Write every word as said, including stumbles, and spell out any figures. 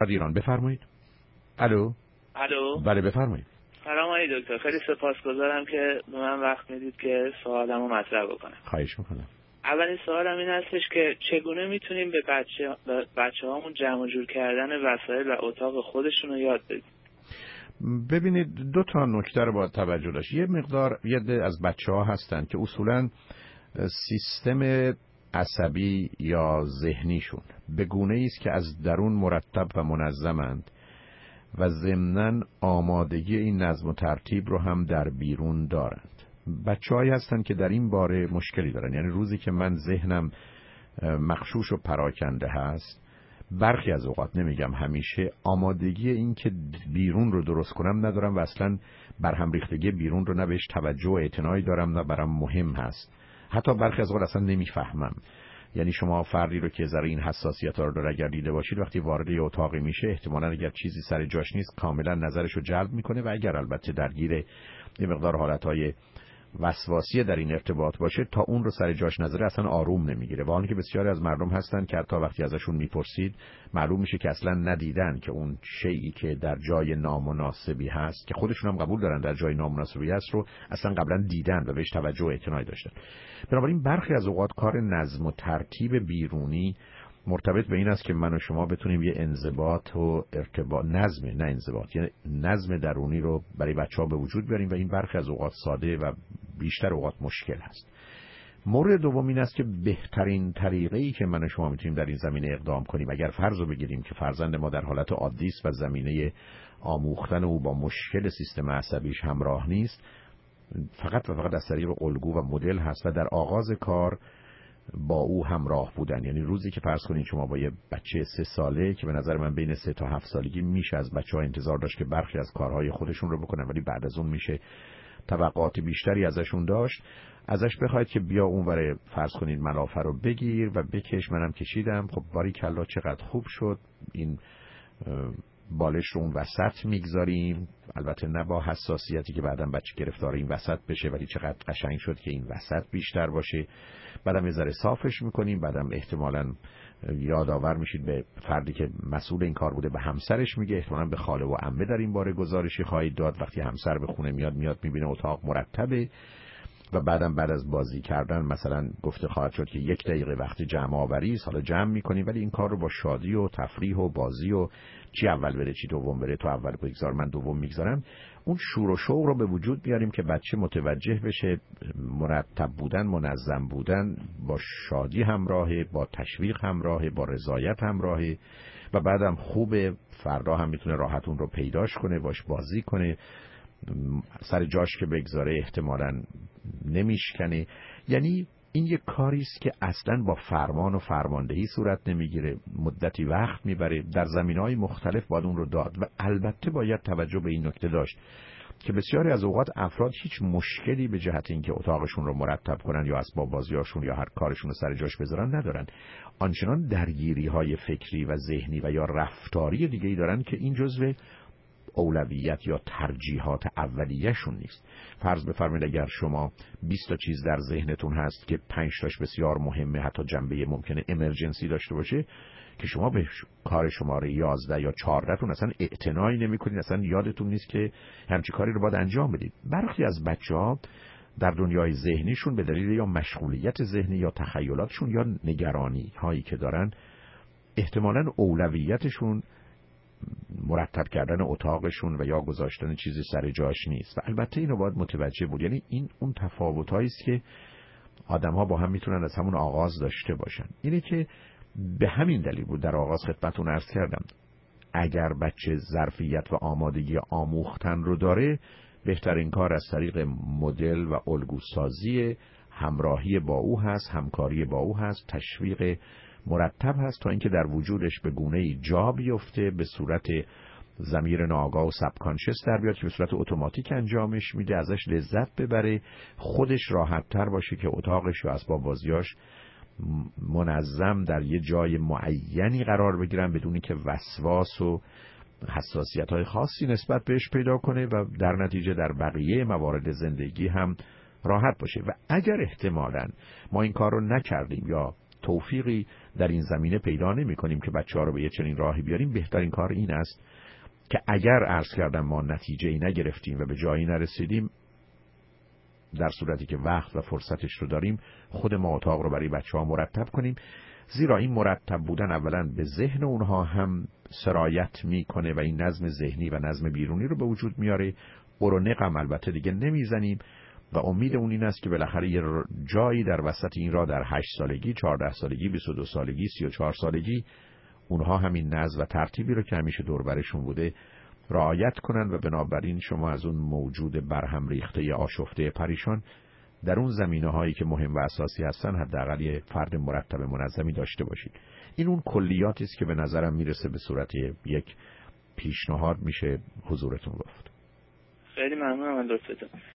ایران. بفرمایید. الو. الو. بله بفرمایید. سلام آقای دکتر، خیلی سپاسگزارم که به من وقت میدید که سوالمو مطرح بکنم. خواهش میکنم. اولین سوالم این هستش که چگونه میتونیم به بچه به بچه‌هامون جمع جور کردن وسایل و اتاق خودشون رو یاد بدیم؟ ببینید دو تا نکته رو باید توجه داشت. یه مقدار یه عده از بچه‌ها هستن که اصولاً سیستم عصبی یا ذهنیشون به گونه‌ای است که از درون مرتب و منظمند و ضمناً آمادگی این نظم و ترتیب رو هم در بیرون دارند. بچه‌هایی هستن که در این باره مشکلی دارن، یعنی روزی که من ذهنم مغشوش و پراکنده هست، برخی از اوقات، نمیگم همیشه، آمادگی این که بیرون رو درست کنم ندارم و اصلا برهم ریختگی بیرون رو نه بهش توجه و اعتنایی دارم نه برام مهم هست. حتی برخی از اوقات اصلا نمیفهمم. یعنی شما فردی رو که ذره این حساسیت ها رو اگر دیده باشید، وقتی وارد یه اتاقی میشه احتمالاً اگر چیزی سر جاش نیست کاملا نظرش رو جلب میکنه و اگر البته درگیر یه مقدار حالتهای وسواسی در این ارتباط باشه تا اون رو سر جاش نذاره اصلا آروم نمیگیره. و آنکه بسیاری از مردم هستن که حتی وقتی ازشون میپرسید معلوم میشه که اصلا ندیدن که اون شیئی که در جای نامناسبی هست، که خودشون هم قبول دارن در جای نامناسبی هست، رو اصلا قبلا دیدن و بهش توجه و اعتنایی داشتن. بنابراین برخی از اوقات کار نظم و ترتیب بیرونی مرتبط به این است که من و شما بتونیم یه انضباط و ارتباط، نظم نه انضباط، یعنی نظم درونی رو برای بچه‌ها به وجود بیاریم و این برخی از اوقات ساده و بیشتر اوقات مشکل هست. مورد دوم این است که بهترین طریقه‌ای که من و شما میتونیم در این زمینه اقدام کنیم، اگر فرض رو بگیریم که فرزند ما در حالت عادی است و زمینه آموختن او با مشکل سیستم عصبیش همراه نیست، فقط و فقط از طریق الگو و مدل هست و در آغاز کار با او همراه بودن. یعنی روزی که فرض کنید شما با یه بچه سه ساله که به نظر من بین سه تا هفت سالگی میشه از بچه‌ها انتظار داشت که برخی از کارهای خودشون رو بکنن، ولی بعد از اون میشه توقعات بیشتری ازشون داشت، ازش بخواید که بیا اونور فرض کنید ملافه رو بگیر و بکش. منم کشیدم، خب باریکلا چقدر خوب شد، این بالش رو اون وسط میگذاریم، البته نه با حساسیتی که بعدم بچه گرفتار این وسط بشه، ولی چقدر قشنگ شد که این وسط بیشتر باشه. بعدم یه ذره صافش میکنیم، بعدم احتمالاً یادآور میشید به فردی که مسئول این کار بوده، به همسرش میگه، احتمالاً به خاله و عمه در این باره گزارشی خواهید داد. وقتی همسر به خونه میاد میاد میبینه اتاق مرتبه و بعدم بعد از بازی کردن مثلا گفته خواهد شد که یک دقیقه وقت جمع آوری است، حالا جمع میکنیم، ولی این کار رو با شادی و تفریح و بازی و چی اول بره چی دوم بره، تو اول بگذار من دوم میگذارم، اون شور و شوق رو به وجود بیاریم که بچه متوجه بشه مرتب بودن، منظم بودن با شادی همراهه، با تشویق همراهه، با رضایت همراهه و بعدم خوبه. فردا هم میتونه راحت اون رو پیداش کنه، باش بازی کنه، سر جاش که بگذاره احتمالاً نمیشکنه. یعنی این یک کاری است که اصلاً با فرمان و فرماندهی صورت نمیگیره، مدتی وقت میبره، در زمینه‌های مختلف باید اون رو داد و البته باید توجه به این نکته داشت که بسیاری از اوقات افراد هیچ مشکلی به جهت اینکه اتاقشون رو مرتب کنن یا اسباب بازیاشون یا هر کارشون رو سر جاش بذارن ندارن. آنچنان درگیری‌های فکری و ذهنی و یا رفتاری دیگه‌ای دارن که این جزو اولویت یا ترجیحات اولیه‌شون نیست. فرض بفرمایید اگر شما بیست تا چیز در ذهنتون هست که پنج تاش بسیار مهمه، حتی جنبه ممکنه امرجنسی داشته باشه، که شما به کار شماره یازده یا چهارده تون اصلا اعتنایی نمی‌کنید، اصلا یادتون نیست که همچی کاری رو باید انجام بدید. برخی از بچه‌ها در دنیای ذهنیشون به دلیل یا مشغولیت ذهنی یا تخیلاتشون یا نگرانی هایی که دارن، احتمالاً اولویتشون مرتب کردن اتاقشون و یا گذاشتن چیزی سر جاش نیست و البته اینو باید متوجه بود. یعنی این اون تفاوتایی است که آدم‌ها با هم میتونن از همون آغاز داشته باشن. اینه که به همین دلیل بود در آغاز خدمتتون عرض کردم اگر بچه ظرفیت و آمادگی آموختن رو داره، بهترین کار از طریق مدل و الگوسازی همراهی با او هست، همکاری با او هست، تشویق مرتب هست تا اینکه در وجودش به گونه‌ای جا بیفته، به صورت ضمیر ناآگاه و سبکانشس در بیاد که به صورت اتوماتیک انجامش میده، ازش لذت ببره، خودش راحت تر باشه که اتاقش و اسباب بازیاش منظم در یه جای معینی قرار بگیرن بدونی که وسواس و حساسیت‌های خاصی نسبت بهش پیدا کنه و در نتیجه در بقیه موارد زندگی هم راحت باشه. و اگر احتمالاً ما این کار رو نکردیم یا توفیقی در این زمینه پیدا نمی کنیم که بچه ها رو به یه چنین راهی بیاریم، بهترین کار این است که اگر عرض کردم ما نتیجه ای نگرفتیم و به جایی نرسیدیم، در صورتی که وقت و فرصتش رو داریم، خود ما اتاق رو برای بچه ها مرتب کنیم، زیرا این مرتب بودن اولا به ذهن اونها هم سرایت میکنه و این نظم ذهنی و نظم بیرونی رو به وجود میاره. قرنق هم البته دیگه نمیزنیم و امید اون این است که بالاخره یه جایی در وسط این را در هشت سالگی، چهارده سالگی، بیست و دو سالگی، سی و چهار سالگی اونها همین نظم و ترتیبی رو که همیشه دور برشون بوده رعایت کنن و بنابراین شما از اون موجود برهم ریخته آشفته پریشان در اون زمینه هایی که مهم و اساسی هستن حداقل یه فرد مرتب منظمی داشته باشید. این اون کلیاتی است که به نظرم میرسه به صورت یک پیشنهاد میشه حضورتون گفت. خیلی ممنونم از لطفتون.